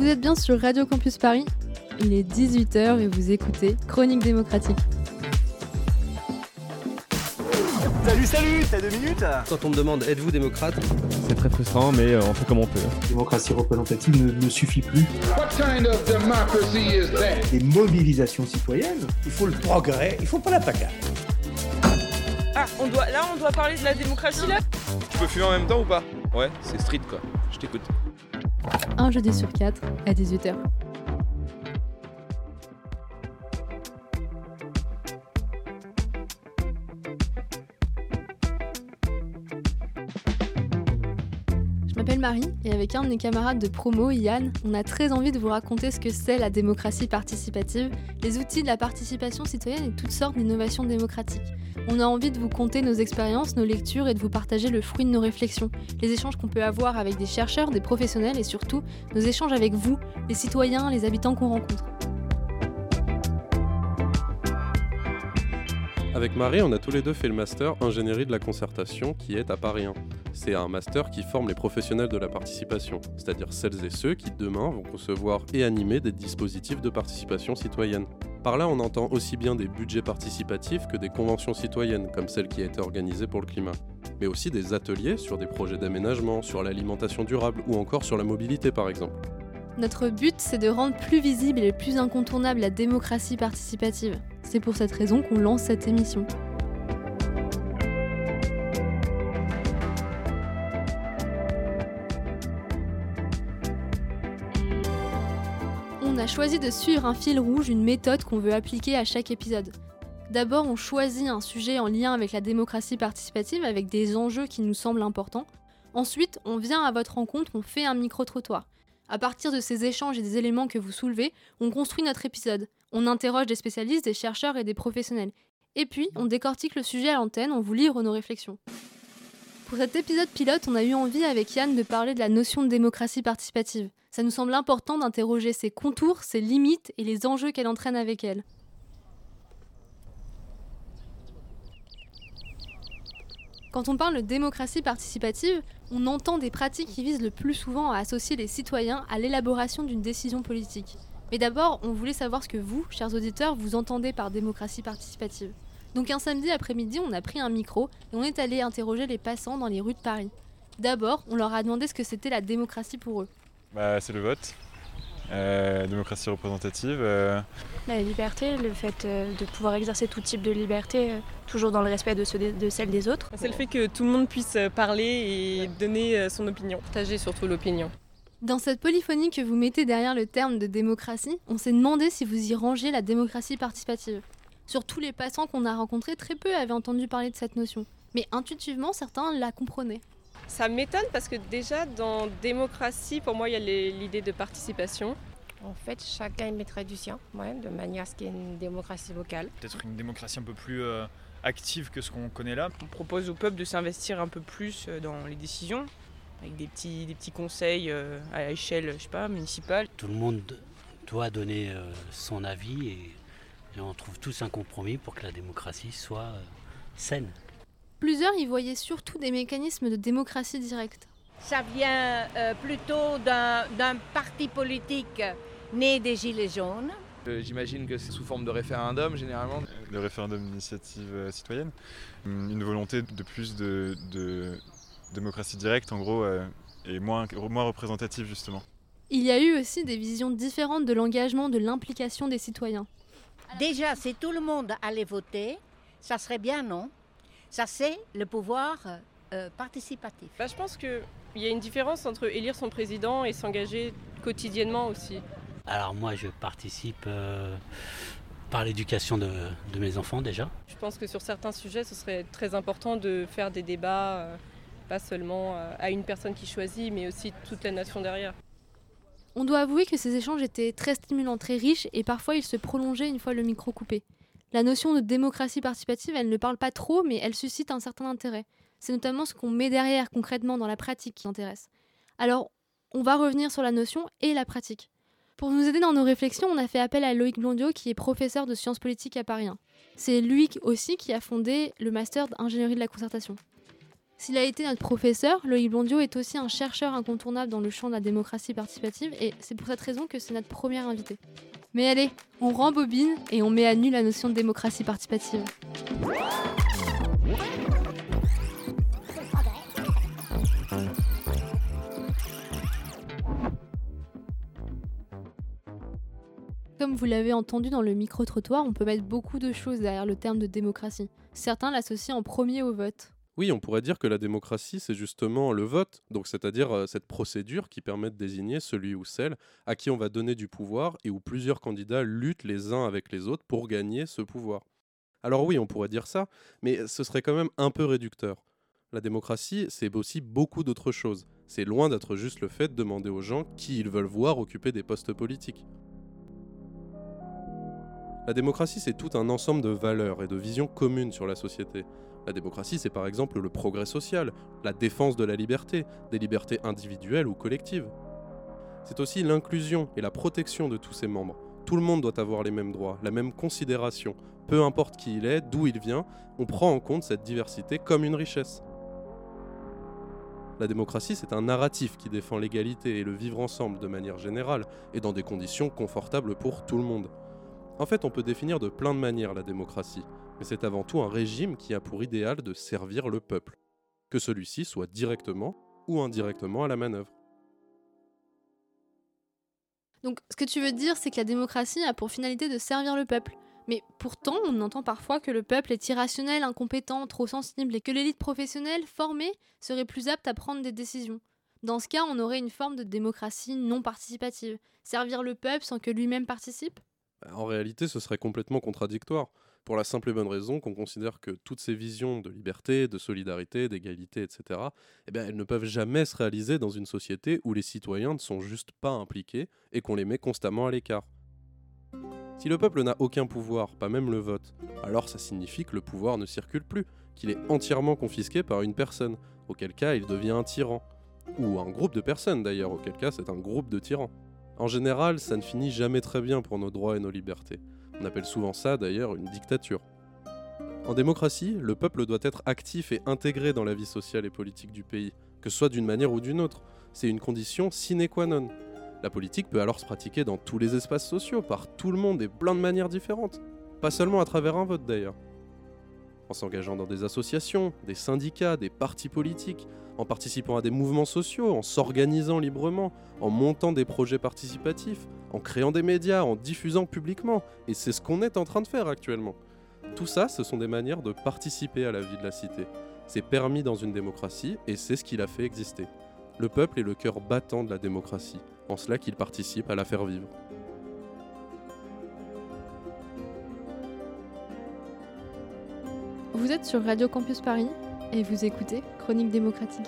Vous êtes bien sur Radio Campus Paris, il est 18h et vous écoutez Chronique démocratique. Salut, t'as 2 minutes ? Quand on me demande êtes-vous démocrate ? C'est très frustrant, mais on fait comme on peut. La démocratie représentative ne suffit plus. What kind of democracy is that? Les mobilisations citoyennes, il faut le progrès, il faut pas la pagaille. Ah, on doit parler de la démocratie là ? Tu peux fumer en même temps ou pas ? Ouais, c'est street quoi, je t'écoute. Un jeudi sur 4 à 18h. Je m'appelle Marie et avec un de mes camarades de promo, Yann, on a très envie de vous raconter ce que c'est la démocratie participative, les outils de la participation citoyenne et toutes sortes d'innovations démocratiques. On a envie de vous conter nos expériences, nos lectures et de vous partager le fruit de nos réflexions, les échanges qu'on peut avoir avec des chercheurs, des professionnels et surtout nos échanges avec vous, les citoyens, les habitants qu'on rencontre. Avec Marie, on a tous les deux fait le master ingénierie de la concertation qui est à Paris 1. C'est un master qui forme les professionnels de la participation, c'est-à-dire celles et ceux qui demain vont concevoir et animer des dispositifs de participation citoyenne. Par là, on entend aussi bien des budgets participatifs que des conventions citoyennes, comme celle qui a été organisée pour le climat. Mais aussi des ateliers sur des projets d'aménagement, sur l'alimentation durable ou encore sur la mobilité par exemple. Notre but, c'est de rendre plus visible et plus incontournable la démocratie participative. C'est pour cette raison qu'on lance cette émission. On a choisi de suivre un fil rouge, une méthode qu'on veut appliquer à chaque épisode. D'abord, on choisit un sujet en lien avec la démocratie participative, avec des enjeux qui nous semblent importants. Ensuite, on vient à votre rencontre, on fait un micro-trottoir. À partir de ces échanges et des éléments que vous soulevez, on construit notre épisode. On interroge des spécialistes, des chercheurs et des professionnels. Et puis, on décortique le sujet à l'antenne, on vous livre nos réflexions. Pour cet épisode pilote, on a eu envie avec Yann de parler de la notion de démocratie participative. Ça nous semble important d'interroger ses contours, ses limites et les enjeux qu'elle entraîne avec elle. Quand on parle de démocratie participative, on entend des pratiques qui visent le plus souvent à associer les citoyens à l'élaboration d'une décision politique. Mais d'abord, on voulait savoir ce que vous, chers auditeurs, vous entendez par démocratie participative. Donc un samedi après-midi, on a pris un micro et on est allé interroger les passants dans les rues de Paris. D'abord, on leur a demandé ce que c'était la démocratie pour eux. C'est le vote, démocratie représentative. La liberté, le fait de pouvoir exercer tout type de liberté, toujours dans le respect de celle des autres. C'est le fait que tout le monde puisse parler et donner son opinion, partager surtout l'opinion. Dans cette polyphonie que vous mettez derrière le terme de démocratie, on s'est demandé si vous y rangez la démocratie participative. Sur tous les passants qu'on a rencontrés, très peu avaient entendu parler de cette notion. Mais intuitivement, certains la comprenaient. Ça m'étonne parce que déjà dans démocratie, pour moi, il y a l'idée de participation. En fait, chacun y mettrait du sien, de manière à ce qu'il y ait une démocratie locale. Peut-être une démocratie un peu plus active que ce qu'on connaît là. On propose au peuple de s'investir un peu plus dans les décisions, avec des petits conseils à l'échelle, municipale. Tout le monde doit donner son avis et on trouve tous un compromis pour que la démocratie soit saine. Plusieurs y voyaient surtout des mécanismes de démocratie directe. Ça vient plutôt d'un parti politique né des Gilets jaunes. J'imagine que c'est sous forme de référendum généralement. Le référendum d'initiative citoyenne. Une volonté de plus de démocratie directe en gros et moins représentative justement. Il y a eu aussi des visions différentes de l'engagement, de l'implication des citoyens. Déjà, si tout le monde allait voter, ça serait bien, non ? Ça, c'est le pouvoir participatif. Je pense qu'il y a une différence entre élire son président et s'engager quotidiennement aussi. Alors moi, je participe par l'éducation de mes enfants déjà. Je pense que sur certains sujets, ce serait très important de faire des débats, pas seulement à une personne qui choisit, mais aussi toute la nation derrière. On doit avouer que ces échanges étaient très stimulants, très riches, et parfois ils se prolongeaient une fois le micro coupé. La notion de démocratie participative, elle ne parle pas trop, mais elle suscite un certain intérêt. C'est notamment ce qu'on met derrière concrètement dans la pratique qui intéresse. Alors, on va revenir sur la notion et la pratique. Pour nous aider dans nos réflexions, on a fait appel à Loïc Blondiot, qui est professeur de sciences politiques à Paris 1. C'est lui aussi qui a fondé le master d'ingénierie de la concertation. S'il a été notre professeur, Loïc Blondiot est aussi un chercheur incontournable dans le champ de la démocratie participative et c'est pour cette raison que c'est notre premier invité. Mais allez, on rembobine et on met à nu la notion de démocratie participative. Comme vous l'avez entendu dans le micro-trottoir, on peut mettre beaucoup de choses derrière le terme de démocratie. Certains l'associent en premier au vote. Oui, on pourrait dire que la démocratie, c'est justement le vote, donc c'est-à-dire cette procédure qui permet de désigner celui ou celle à qui on va donner du pouvoir et où plusieurs candidats luttent les uns avec les autres pour gagner ce pouvoir. Alors oui, on pourrait dire ça, mais ce serait quand même un peu réducteur. La démocratie, c'est aussi beaucoup d'autres choses. C'est loin d'être juste le fait de demander aux gens qui ils veulent voir occuper des postes politiques. La démocratie, c'est tout un ensemble de valeurs et de visions communes sur la société. La démocratie, c'est par exemple le progrès social, la défense de la liberté, des libertés individuelles ou collectives. C'est aussi l'inclusion et la protection de tous ses membres. Tout le monde doit avoir les mêmes droits, la même considération. Peu importe qui il est, d'où il vient, on prend en compte cette diversité comme une richesse. La démocratie, c'est un narratif qui défend l'égalité et le vivre ensemble de manière générale et dans des conditions confortables pour tout le monde. En fait, on peut définir de plein de manières la démocratie, mais c'est avant tout un régime qui a pour idéal de servir le peuple, que celui-ci soit directement ou indirectement à la manœuvre. Donc, ce que tu veux dire, c'est que la démocratie a pour finalité de servir le peuple. Mais pourtant, on entend parfois que le peuple est irrationnel, incompétent, trop sensible et que l'élite professionnelle formée serait plus apte à prendre des décisions. Dans ce cas, on aurait une forme de démocratie non participative. Servir le peuple sans que lui-même participe ? En réalité, ce serait complètement contradictoire, pour la simple et bonne raison qu'on considère que toutes ces visions de liberté, de solidarité, d'égalité, etc., elles ne peuvent jamais se réaliser dans une société où les citoyens ne sont juste pas impliqués et qu'on les met constamment à l'écart. Si le peuple n'a aucun pouvoir, pas même le vote, alors ça signifie que le pouvoir ne circule plus, qu'il est entièrement confisqué par une personne, auquel cas il devient un tyran. Ou un groupe de personnes d'ailleurs, auquel cas c'est un groupe de tyrans. En général, ça ne finit jamais très bien pour nos droits et nos libertés. On appelle souvent ça d'ailleurs une dictature. En démocratie, le peuple doit être actif et intégré dans la vie sociale et politique du pays, que ce soit d'une manière ou d'une autre. C'est une condition sine qua non. La politique peut alors se pratiquer dans tous les espaces sociaux, par tout le monde et plein de manières différentes. Pas seulement à travers un vote d'ailleurs. En s'engageant dans des associations, des syndicats, des partis politiques, en participant à des mouvements sociaux, en s'organisant librement, en montant des projets participatifs, en créant des médias, en diffusant publiquement. Et c'est ce qu'on est en train de faire actuellement. Tout ça, ce sont des manières de participer à la vie de la cité. C'est permis dans une démocratie et c'est ce qui l'a fait exister. Le peuple est le cœur battant de la démocratie, en cela qu'il participe à la faire vivre. Vous êtes sur Radio Campus Paris et vous écoutez Chronique démocratique.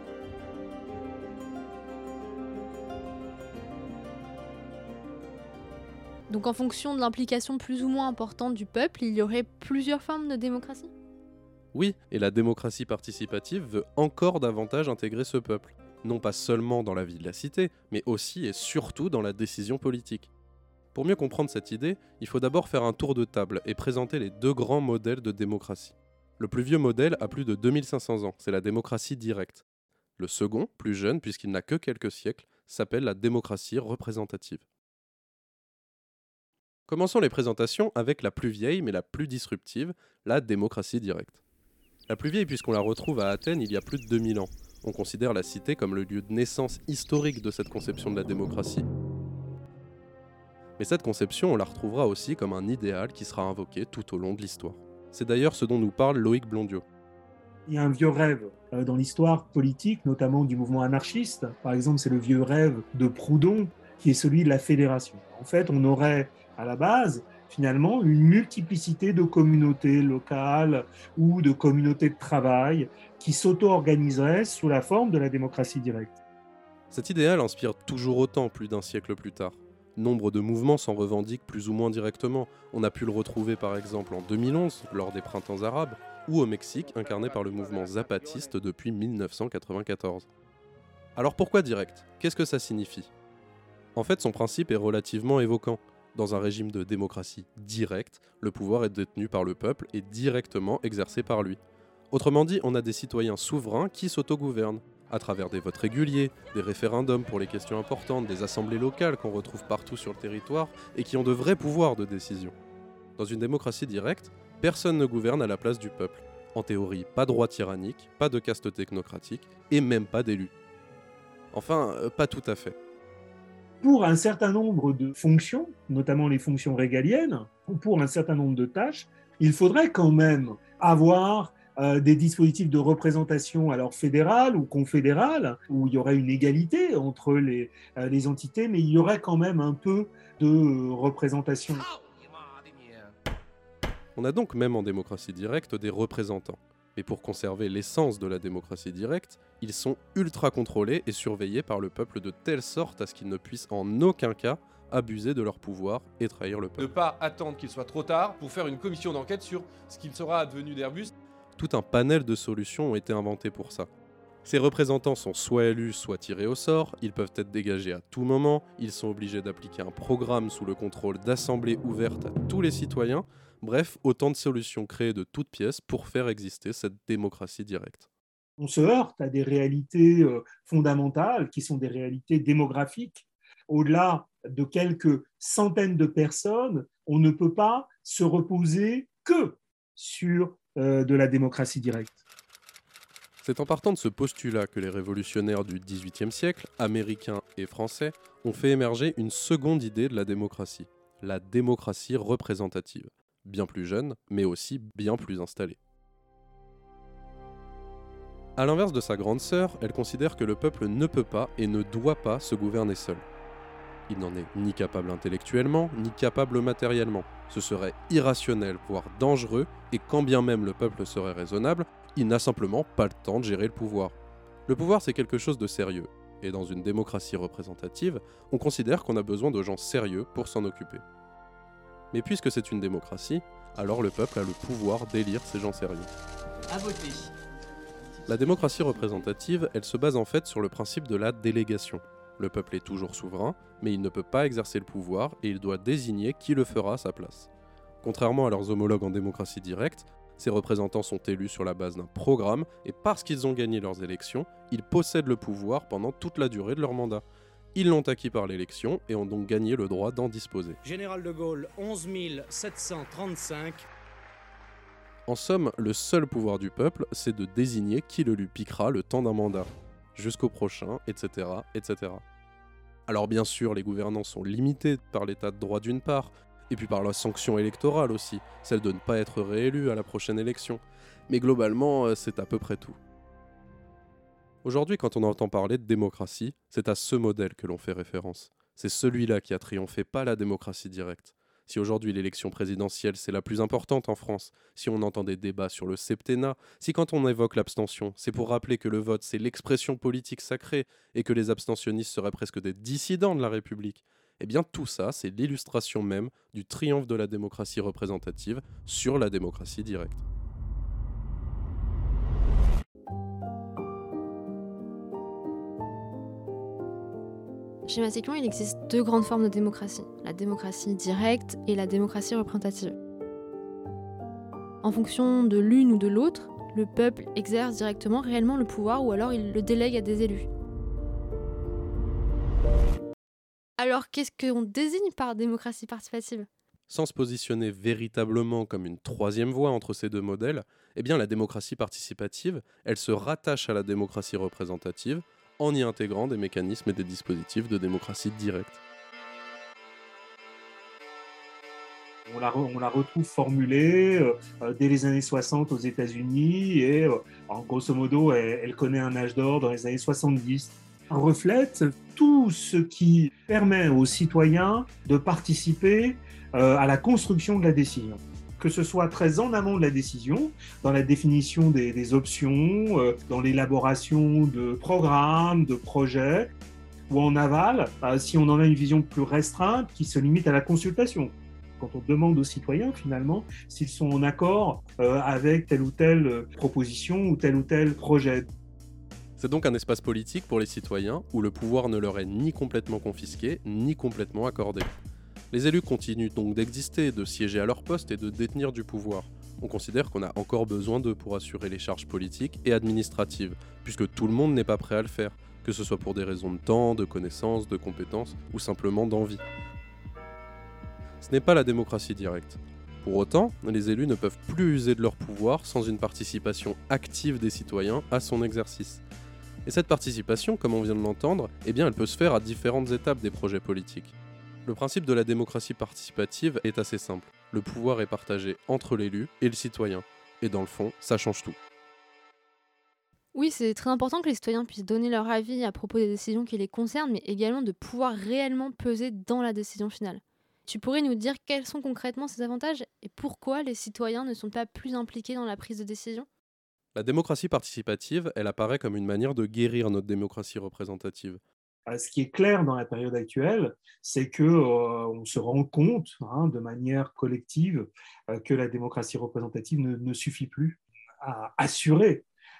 Donc en fonction de l'implication plus ou moins importante du peuple, il y aurait plusieurs formes de démocratie ? Oui, et la démocratie participative veut encore davantage intégrer ce peuple. Non pas seulement dans la vie de la cité, mais aussi et surtout dans la décision politique. Pour mieux comprendre cette idée, il faut d'abord faire un tour de table et présenter les deux grands modèles de démocratie. Le plus vieux modèle a plus de 2500 ans, c'est la démocratie directe. Le second, plus jeune puisqu'il n'a que quelques siècles, s'appelle la démocratie représentative. Commençons les présentations avec la plus vieille mais la plus disruptive, la démocratie directe. La plus vieille puisqu'on la retrouve à Athènes il y a plus de 2000 ans. On considère la cité comme le lieu de naissance historique de cette conception de la démocratie. Mais cette conception, on la retrouvera aussi comme un idéal qui sera invoqué tout au long de l'histoire. C'est d'ailleurs ce dont nous parle Loïc Blondiot. Il y a un vieux rêve dans l'histoire politique, notamment du mouvement anarchiste. Par exemple, c'est le vieux rêve de Proudhon, qui est celui de la fédération. En fait, on aurait à la base, finalement, une multiplicité de communautés locales ou de communautés de travail qui s'auto-organiseraient sous la forme de la démocratie directe. Cet idéal inspire toujours autant plus d'un siècle plus tard. Nombre de mouvements s'en revendiquent plus ou moins directement. On a pu le retrouver par exemple en 2011, lors des printemps arabes, ou au Mexique, incarné par le mouvement zapatiste depuis 1994. Alors pourquoi direct ? Qu'est-ce que ça signifie ? En fait, son principe est relativement évoquant. Dans un régime de démocratie directe, le pouvoir est détenu par le peuple et directement exercé par lui. Autrement dit, on a des citoyens souverains qui s'autogouvernent, à travers des votes réguliers, des référendums pour les questions importantes, des assemblées locales qu'on retrouve partout sur le territoire et qui ont de vrais pouvoirs de décision. Dans une démocratie directe, personne ne gouverne à la place du peuple. En théorie, pas de roi tyrannique, pas de caste technocratique et même pas d'élus. Enfin, pas tout à fait. Pour un certain nombre de fonctions, notamment les fonctions régaliennes, ou pour un certain nombre de tâches, il faudrait quand même avoir des dispositifs de représentation alors fédérale ou confédérale, où il y aurait une égalité entre les entités, mais il y aurait quand même un peu de représentation. On a donc même en démocratie directe des représentants. Mais pour conserver l'essence de la démocratie directe, ils sont ultra contrôlés et surveillés par le peuple de telle sorte à ce qu'ils ne puissent en aucun cas abuser de leur pouvoir et trahir le peuple. Ne pas attendre qu'il soit trop tard pour faire une commission d'enquête sur ce qu'il sera advenu d'Airbus. Tout un panel de solutions ont été inventés pour ça. Ces représentants sont soit élus, soit tirés au sort, ils peuvent être dégagés à tout moment, ils sont obligés d'appliquer un programme sous le contrôle d'assemblées ouvertes à tous les citoyens, bref, autant de solutions créées de toutes pièces pour faire exister cette démocratie directe. On se heurte à des réalités fondamentales qui sont des réalités démographiques. Au-delà de quelques centaines de personnes, on ne peut pas se reposer que sur de la démocratie directe. C'est en partant de ce postulat que les révolutionnaires du XVIIIe siècle, américains et français, ont fait émerger une seconde idée de la démocratie, la démocratie représentative, bien plus jeune, mais aussi bien plus installée. A l'inverse de sa grande sœur, elle considère que le peuple ne peut pas et ne doit pas se gouverner seul. Il n'en est ni capable intellectuellement, ni capable matériellement. Ce serait irrationnel, voire dangereux, et quand bien même le peuple serait raisonnable, il n'a simplement pas le temps de gérer le pouvoir. Le pouvoir, c'est quelque chose de sérieux, et dans une démocratie représentative, on considère qu'on a besoin de gens sérieux pour s'en occuper. Mais puisque c'est une démocratie, alors le peuple a le pouvoir d'élire ces gens sérieux. À voter. La démocratie représentative, elle se base en fait sur le principe de la délégation. Le peuple est toujours souverain, mais il ne peut pas exercer le pouvoir et il doit désigner qui le fera à sa place. Contrairement à leurs homologues en démocratie directe, ces représentants sont élus sur la base d'un programme et parce qu'ils ont gagné leurs élections, ils possèdent le pouvoir pendant toute la durée de leur mandat. Ils l'ont acquis par l'élection et ont donc gagné le droit d'en disposer. Général de Gaulle, 11 735. En somme, le seul pouvoir du peuple, c'est de désigner qui le lui piquera le temps d'un mandat, jusqu'au prochain, etc., etc. Alors bien sûr, les gouvernants sont limités par l'état de droit d'une part, et puis par la sanction électorale aussi, celle de ne pas être réélu à la prochaine élection. Mais globalement, c'est à peu près tout. Aujourd'hui, quand on entend parler de démocratie, c'est à ce modèle que l'on fait référence. C'est celui-là qui a triomphé, pas la démocratie directe. Si aujourd'hui l'élection présidentielle c'est la plus importante en France, si on entend des débats sur le septennat, si quand on évoque l'abstention, c'est pour rappeler que le vote c'est l'expression politique sacrée et que les abstentionnistes seraient presque des dissidents de la République, eh bien tout ça c'est l'illustration même du triomphe de la démocratie représentative sur la démocratie directe. Chez Massicon, il existe deux grandes formes de démocratie, la démocratie directe et la démocratie représentative. En fonction de l'une ou de l'autre, le peuple exerce directement réellement le pouvoir ou alors il le délègue à des élus. Alors qu'est-ce qu'on désigne par démocratie participative ? Sans se positionner véritablement comme une troisième voie entre ces deux modèles, eh bien la démocratie participative, elle se rattache à la démocratie représentative, en y intégrant des mécanismes et des dispositifs de démocratie directe. On la retrouve formulée dès les années 60 aux États-Unis et grosso modo, elle connaît un âge d'or dans les années 70. Elle reflète tout ce qui permet aux citoyens de participer à la construction de la décision. Que ce soit très en amont de la décision, dans la définition des options, dans l'élaboration de programmes, de projets, ou en aval, si on en a une vision plus restreinte qui se limite à la consultation. Quand on demande aux citoyens, finalement, s'ils sont en accord avec telle ou telle proposition ou tel projet. C'est donc un espace politique pour les citoyens où le pouvoir ne leur est ni complètement confisqué, ni complètement accordé. Les élus continuent donc d'exister, de siéger à leur poste et de détenir du pouvoir. On considère qu'on a encore besoin d'eux pour assurer les charges politiques et administratives, puisque tout le monde n'est pas prêt à le faire, que ce soit pour des raisons de temps, de connaissances, de compétences ou simplement d'envie. Ce n'est pas la démocratie directe. Pour autant, les élus ne peuvent plus user de leur pouvoir sans une participation active des citoyens à son exercice. Et cette participation, comme on vient de l'entendre, eh bien, elle peut se faire à différentes étapes des projets politiques. Le principe de la démocratie participative est assez simple. Le pouvoir est partagé entre l'élu et le citoyen. Et dans le fond, ça change tout. Oui, c'est très important que les citoyens puissent donner leur avis à propos des décisions qui les concernent, mais également de pouvoir réellement peser dans la décision finale. Tu pourrais nous dire quels sont concrètement ces avantages et pourquoi les citoyens ne sont pas plus impliqués dans la prise de décision ? La démocratie participative, elle apparaît comme une manière de guérir notre démocratie représentative. Ce qui est clair dans la période actuelle, c'est qu'on se rend compte de manière collective que la démocratie représentative ne suffit plus à assurer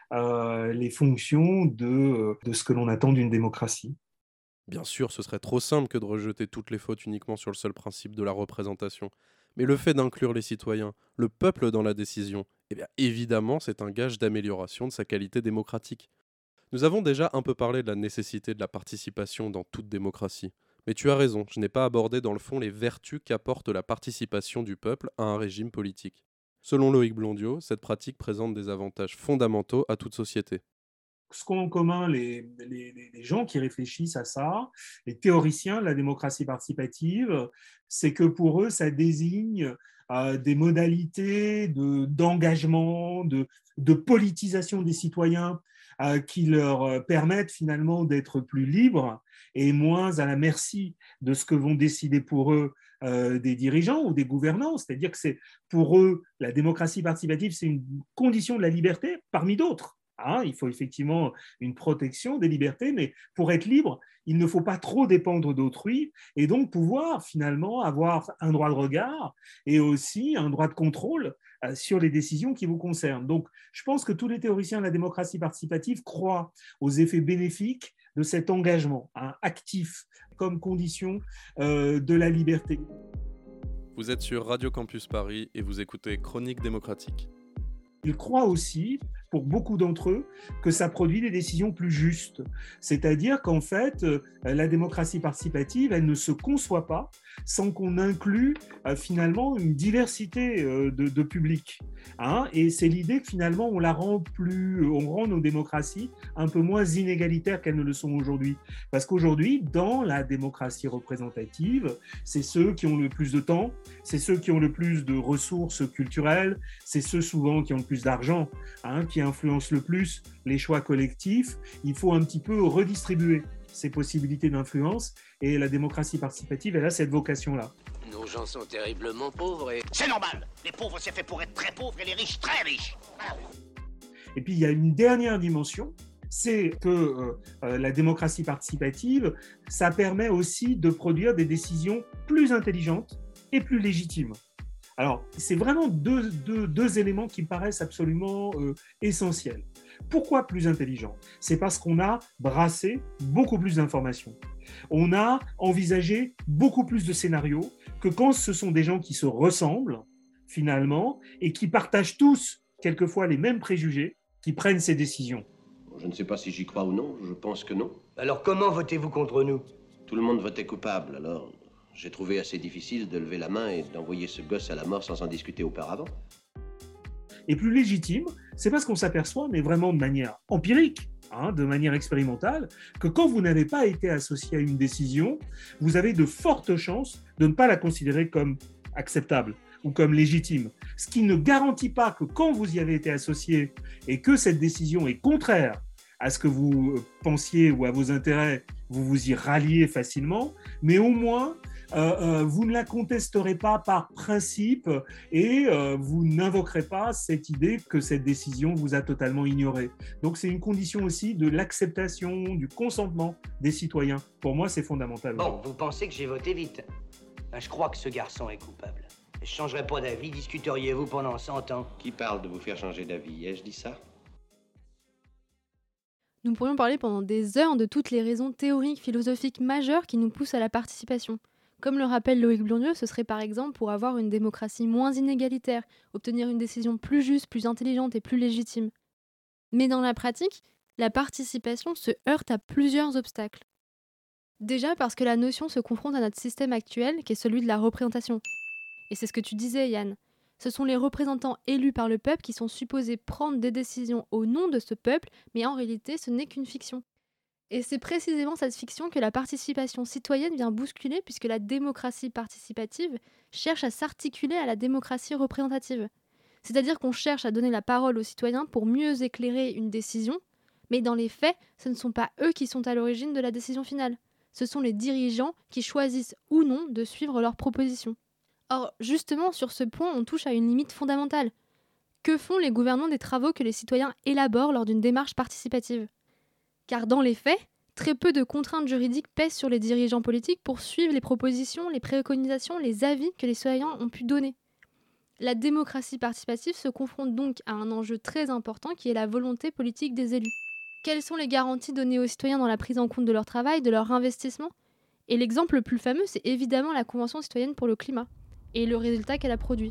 les fonctions de ce que l'on attend d'une démocratie. Bien sûr, ce serait trop simple que de rejeter toutes les fautes uniquement sur le seul principe de la représentation. Mais le fait d'inclure les citoyens, le peuple dans la décision, eh bien évidemment, c'est un gage d'amélioration de sa qualité démocratique. Nous avons déjà un peu parlé de la nécessité de la participation dans toute démocratie. Mais tu as raison, je n'ai pas abordé dans le fond les vertus qu'apporte la participation du peuple à un régime politique. Selon Loïc Blondiot, cette pratique présente des avantages fondamentaux à toute société. Ce qu'ont en commun les gens qui réfléchissent à ça, les théoriciens de la démocratie participative, c'est que pour eux, ça désigne des modalités d'engagement, de politisation des citoyens qui leur permettent finalement d'être plus libres et moins à la merci de ce que vont décider pour eux des dirigeants ou des gouvernants. C'est-à-dire que c'est pour eux, la démocratie participative, c'est une condition de la liberté parmi d'autres. Il faut effectivement une protection des libertés, mais pour être libre, il ne faut pas trop dépendre d'autrui et donc pouvoir finalement avoir un droit de regard et aussi un droit de contrôle sur les décisions qui vous concernent. Donc, je pense que tous les théoriciens de la démocratie participative croient aux effets bénéfiques de cet engagement actif comme condition de la liberté. Vous êtes sur Radio Campus Paris et vous écoutez Chronique démocratique. Ils croient aussi, pour beaucoup d'entre eux, que ça produit des décisions plus justes. C'est-à-dire qu'en fait, la démocratie participative, elle ne se conçoit pas sans qu'on inclue finalement une diversité de publics. Et c'est l'idée que finalement, on rend nos démocraties un peu moins inégalitaires qu'elles ne le sont aujourd'hui. Parce qu'aujourd'hui, dans la démocratie représentative, c'est ceux qui ont le plus de temps, c'est ceux qui ont le plus de ressources culturelles, c'est ceux souvent qui ont le plus d'argent, qui influencent le plus les choix collectifs. Il faut un petit peu redistribuer ces possibilités d'influence et la démocratie participative, elle a cette vocation-là. Nos gens sont terriblement pauvres et... C'est normal. Les pauvres, c'est fait pour être très pauvres et les riches, très riches. Et puis, il y a une dernière dimension, c'est que la démocratie participative, ça permet aussi de produire des décisions plus intelligentes et plus légitimes. Alors, c'est vraiment deux éléments qui me paraissent absolument essentiels. Pourquoi plus intelligent ? C'est parce qu'on a brassé beaucoup plus d'informations. On a envisagé beaucoup plus de scénarios que quand ce sont des gens qui se ressemblent, finalement, et qui partagent tous, quelquefois, les mêmes préjugés, qui prennent ces décisions. Je ne sais pas si j'y crois ou non, je pense que non. Alors comment votez-vous contre nous ? Tout le monde votait coupable, alors... J'ai trouvé assez difficile de lever la main et d'envoyer ce gosse à la mort sans en discuter auparavant. Et plus légitime, c'est parce qu'on s'aperçoit, mais vraiment de manière empirique, de manière expérimentale, que quand vous n'avez pas été associé à une décision, vous avez de fortes chances de ne pas la considérer comme acceptable ou comme légitime. Ce qui ne garantit pas que quand vous y avez été associé et que cette décision est contraire à ce que vous pensiez ou à vos intérêts, vous vous y ralliez facilement, mais au moins... vous ne la contesterez pas par principe et vous n'invoquerez pas cette idée que cette décision vous a totalement ignoré. Donc c'est une condition aussi de l'acceptation, du consentement des citoyens. Pour moi, c'est fondamental. Bon, vous pensez que j'ai voté vite ? Je crois que ce garçon est coupable. Je ne changerai pas d'avis, discuteriez-vous pendant 100 ans ? Qui parle de vous faire changer d'avis ? Ai-je dit ça ? Nous pourrions parler pendant des heures de toutes les raisons théoriques, philosophiques majeures qui nous poussent à la participation. Comme le rappelle Loïc Blondieu, ce serait par exemple pour avoir une démocratie moins inégalitaire, obtenir une décision plus juste, plus intelligente et plus légitime. Mais dans la pratique, la participation se heurte à plusieurs obstacles. Déjà parce que la notion se confronte à notre système actuel, qui est celui de la représentation. Et c'est ce que tu disais, Yann. Ce sont les représentants élus par le peuple qui sont supposés prendre des décisions au nom de ce peuple, mais en réalité, ce n'est qu'une fiction. Et c'est précisément cette fiction que la participation citoyenne vient bousculer, puisque la démocratie participative cherche à s'articuler à la démocratie représentative. C'est-à-dire qu'on cherche à donner la parole aux citoyens pour mieux éclairer une décision, mais dans les faits, ce ne sont pas eux qui sont à l'origine de la décision finale. Ce sont les dirigeants qui choisissent ou non de suivre leurs propositions. Or, justement, sur ce point, on touche à une limite fondamentale. Que font les gouvernants des travaux que les citoyens élaborent lors d'une démarche participative ? Car dans les faits, très peu de contraintes juridiques pèsent sur les dirigeants politiques pour suivre les propositions, les préconisations, les avis que les citoyens ont pu donner. La démocratie participative se confronte donc à un enjeu très important qui est la volonté politique des élus. Quelles sont les garanties données aux citoyens dans la prise en compte de leur travail, de leur investissement ? Et l'exemple le plus fameux, c'est évidemment la Convention citoyenne pour le climat, et le résultat qu'elle a produit.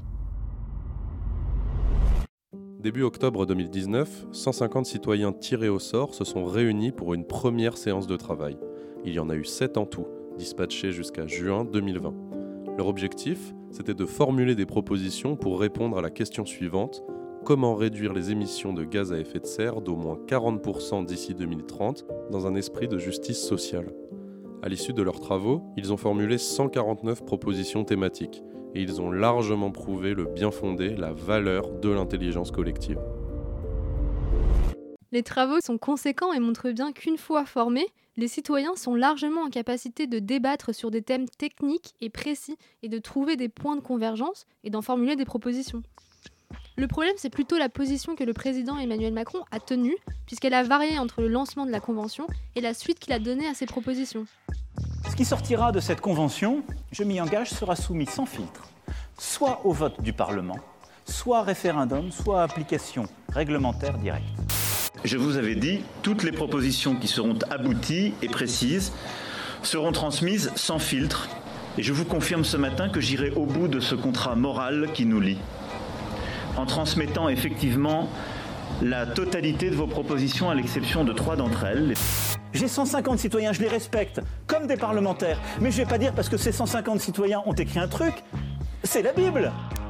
Début octobre 2019, 150 citoyens tirés au sort se sont réunis pour une première séance de travail. Il y en a eu 7 en tout, dispatchés jusqu'à juin 2020. Leur objectif, c'était de formuler des propositions pour répondre à la question suivante: comment réduire les émissions de gaz à effet de serre d'au moins 40% d'ici 2030 dans un esprit de justice sociale. À l'issue de leurs travaux, ils ont formulé 149 propositions thématiques et ils ont largement prouvé le bien fondé, la valeur de l'intelligence collective. Les travaux sont conséquents et montrent bien qu'une fois formés, les citoyens sont largement en capacité de débattre sur des thèmes techniques et précis et de trouver des points de convergence et d'en formuler des propositions. Le problème, c'est plutôt la position que le président Emmanuel Macron a tenue, puisqu'elle a varié entre le lancement de la Convention et la suite qu'il a donnée à ses propositions. Ce qui sortira de cette Convention, je m'y engage, sera soumis sans filtre, soit au vote du Parlement, soit référendum, soit application réglementaire directe. Je vous avais dit, toutes les propositions qui seront abouties et précises seront transmises sans filtre. Et je vous confirme ce matin que j'irai au bout de ce contrat moral qui nous lie, en transmettant effectivement la totalité de vos propositions, à l'exception de 3 d'entre elles. J'ai 150 citoyens, je les respecte, comme des parlementaires. Mais je ne vais pas dire parce que ces 150 citoyens ont écrit un truc, c'est la Bible.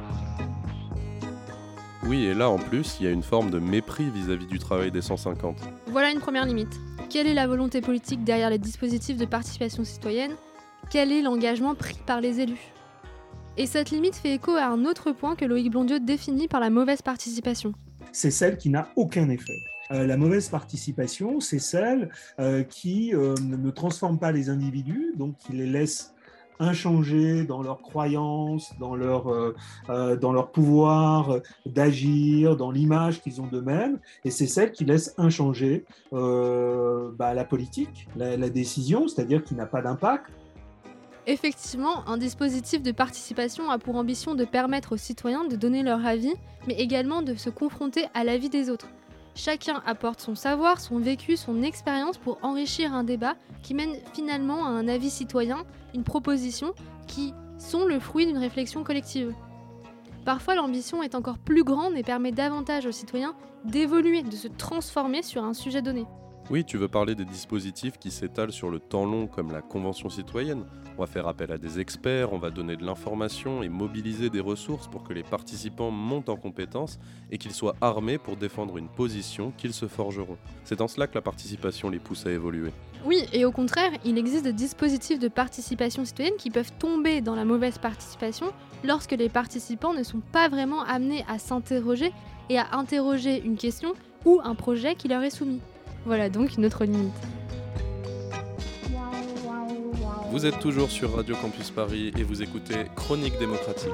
Oui, et là en plus, il y a une forme de mépris vis-à-vis du travail des 150. Voilà une première limite. Quelle est la volonté politique derrière les dispositifs de participation citoyenne ? Quel est l'engagement pris par les élus ? Et cette limite fait écho à un autre point que Loïc Blondieu définit par la mauvaise participation. C'est celle qui n'a aucun effet. La mauvaise participation, c'est celle qui ne transforme pas les individus, donc qui les laisse inchangés dans leurs croyances, dans leur pouvoir d'agir, dans l'image qu'ils ont d'eux-mêmes, et c'est celle qui laisse inchangée la politique, la décision, c'est-à-dire qui n'a pas d'impact. Effectivement, un dispositif de participation a pour ambition de permettre aux citoyens de donner leur avis, mais également de se confronter à l'avis des autres. Chacun apporte son savoir, son vécu, son expérience pour enrichir un débat qui mène finalement à un avis citoyen, une proposition qui sont le fruit d'une réflexion collective. Parfois, l'ambition est encore plus grande et permet davantage aux citoyens d'évoluer, de se transformer sur un sujet donné. Oui, tu veux parler des dispositifs qui s'étalent sur le temps long comme la Convention citoyenne. On va faire appel à des experts, on va donner de l'information et mobiliser des ressources pour que les participants montent en compétences et qu'ils soient armés pour défendre une position qu'ils se forgeront. C'est en cela que la participation les pousse à évoluer. Oui, et au contraire, il existe des dispositifs de participation citoyenne qui peuvent tomber dans la mauvaise participation lorsque les participants ne sont pas vraiment amenés à s'interroger et à interroger une question ou un projet qui leur est soumis. Voilà donc une autre limite. Vous êtes toujours sur Radio Campus Paris et vous écoutez Chronique démocratique.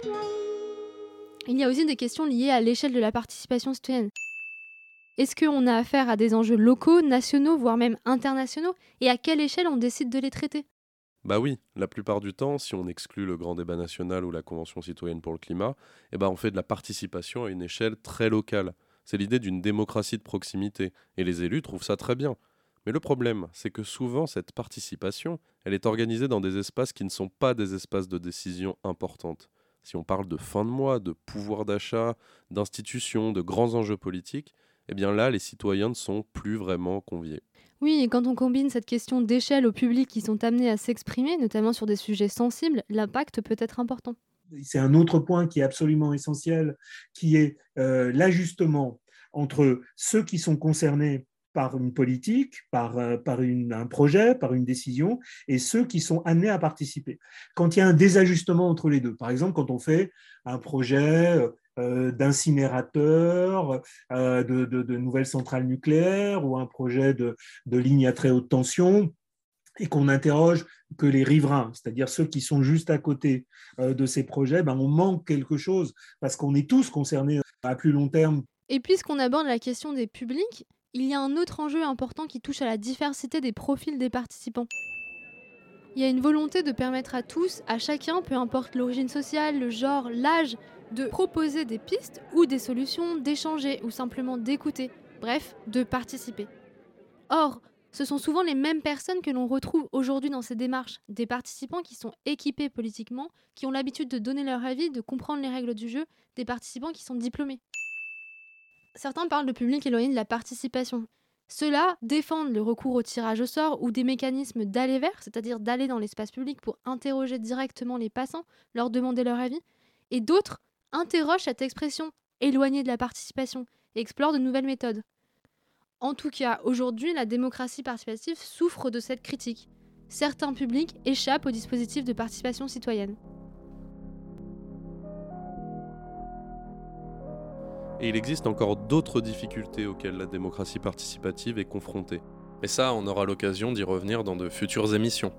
Il y a aussi des questions liées à l'échelle de la participation citoyenne. Est-ce qu'on a affaire à des enjeux locaux, nationaux, voire même internationaux ? Et à quelle échelle on décide de les traiter ? Bah oui, la plupart du temps, si on exclut le grand débat national ou la Convention citoyenne pour le climat, on fait de la participation à une échelle très locale. C'est l'idée d'une démocratie de proximité, et les élus trouvent ça très bien. Mais le problème, c'est que souvent cette participation, elle est organisée dans des espaces qui ne sont pas des espaces de décision importantes. Si on parle de fin de mois, de pouvoir d'achat, d'institutions, de grands enjeux politiques, eh bien là, les citoyens ne sont plus vraiment conviés. Oui, et quand on combine cette question d'échelle aux publics qui sont amenés à s'exprimer, notamment sur des sujets sensibles, l'impact peut être important. C'est un autre point qui est absolument essentiel, qui est l'ajustement entre ceux qui sont concernés par une politique, par un projet, par une décision, et ceux qui sont amenés à participer. Quand il y a un désajustement entre les deux, par exemple, quand on fait un projet d'incinérateur, de nouvelles centrales nucléaires, ou un projet de ligne à très haute tension, et qu'on n'interroge que les riverains, c'est-à-dire ceux qui sont juste à côté de ces projets, on manque quelque chose, parce qu'on est tous concernés à plus long terme. Et puisqu'on aborde la question des publics, il y a un autre enjeu important qui touche à la diversité des profils des participants. Il y a une volonté de permettre à tous, à chacun, peu importe l'origine sociale, le genre, l'âge, de proposer des pistes ou des solutions, d'échanger ou simplement d'écouter, bref, de participer. Or, ce sont souvent les mêmes personnes que l'on retrouve aujourd'hui dans ces démarches, des participants qui sont équipés politiquement, qui ont l'habitude de donner leur avis, de comprendre les règles du jeu, des participants qui sont diplômés. Certains parlent de public éloigné de la participation. Ceux-là défendent le recours au tirage au sort ou des mécanismes d'aller vers, c'est-à-dire d'aller dans l'espace public pour interroger directement les passants, leur demander leur avis, et d'autres interrogent cette expression éloignée de la participation et explorent de nouvelles méthodes. En tout cas, aujourd'hui, la démocratie participative souffre de cette critique. Certains publics échappent au dispositif de participation citoyenne. Et il existe encore d'autres difficultés auxquelles la démocratie participative est confrontée. Mais ça, on aura l'occasion d'y revenir dans de futures émissions.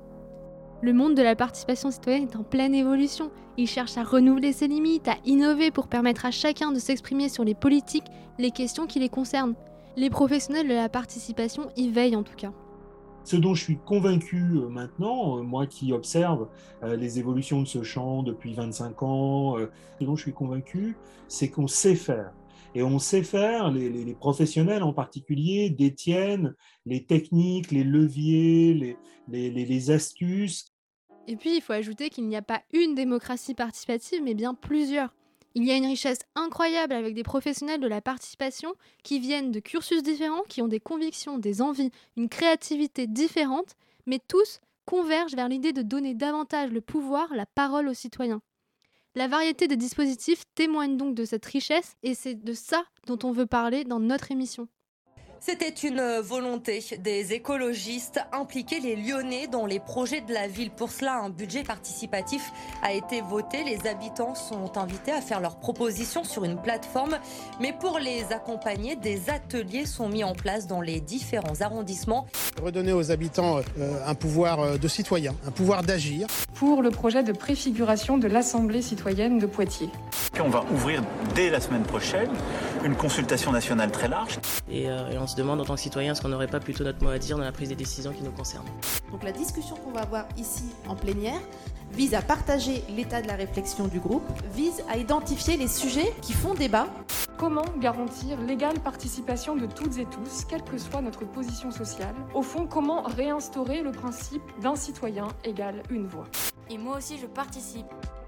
Le monde de la participation citoyenne est en pleine évolution. Il cherche à renouveler ses limites, à innover pour permettre à chacun de s'exprimer sur les politiques, les questions qui les concernent. Les professionnels de la participation y veillent en tout cas. Ce dont je suis convaincu maintenant, moi qui observe les évolutions de ce champ depuis 25 ans, ce dont je suis convaincu, c'est qu'on sait faire. Et on sait faire, les professionnels en particulier, détiennent les techniques, les leviers, les astuces. Et puis, il faut ajouter qu'il n'y a pas une démocratie participative, mais bien plusieurs. Il y a une richesse incroyable avec des professionnels de la participation qui viennent de cursus différents, qui ont des convictions, des envies, une créativité différente, mais tous convergent vers l'idée de donner davantage le pouvoir, la parole aux citoyens. La variété des dispositifs témoigne donc de cette richesse et c'est de ça dont on veut parler dans notre émission. C'était une volonté des écologistes, impliquer les Lyonnais dans les projets de la ville. Pour cela, un budget participatif a été voté. Les habitants sont invités à faire leurs propositions sur une plateforme. Mais pour les accompagner, des ateliers sont mis en place dans les différents arrondissements. Redonner aux habitants un pouvoir de citoyen, un pouvoir d'agir. Pour le projet de préfiguration de l'Assemblée citoyenne de Poitiers. On va ouvrir dès la semaine prochaine une consultation nationale très large. Et on se demande en tant que citoyen, est-ce qu'on n'aurait pas plutôt notre mot à dire dans la prise des décisions qui nous concernent. Donc la discussion qu'on va avoir ici en plénière vise à partager l'état de la réflexion du groupe, vise à identifier les sujets qui font débat. Comment garantir l'égale participation de toutes et tous, quelle que soit notre position sociale? Au fond, comment réinstaurer le principe d'un citoyen égale une voix? Et moi aussi, je participe.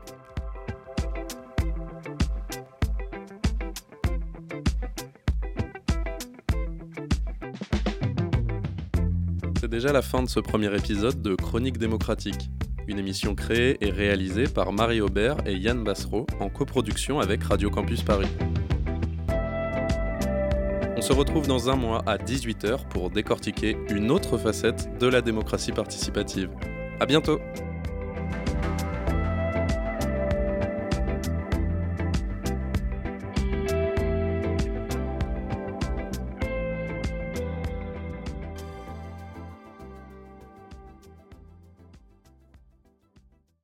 C'est déjà la fin de ce premier épisode de Chronique démocratique, une émission créée et réalisée par Marie Aubert et Yann Bassereau en coproduction avec Radio Campus Paris. On se retrouve dans un mois à 18h pour décortiquer une autre facette de la démocratie participative. À bientôt!